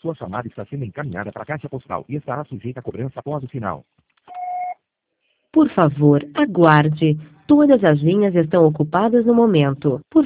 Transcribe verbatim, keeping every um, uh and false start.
Sua chamada está sendo encaminhada para a caixa postal e estará sujeita a cobrança após o sinal. Por favor, aguarde. Todas as linhas estão ocupadas no momento. Por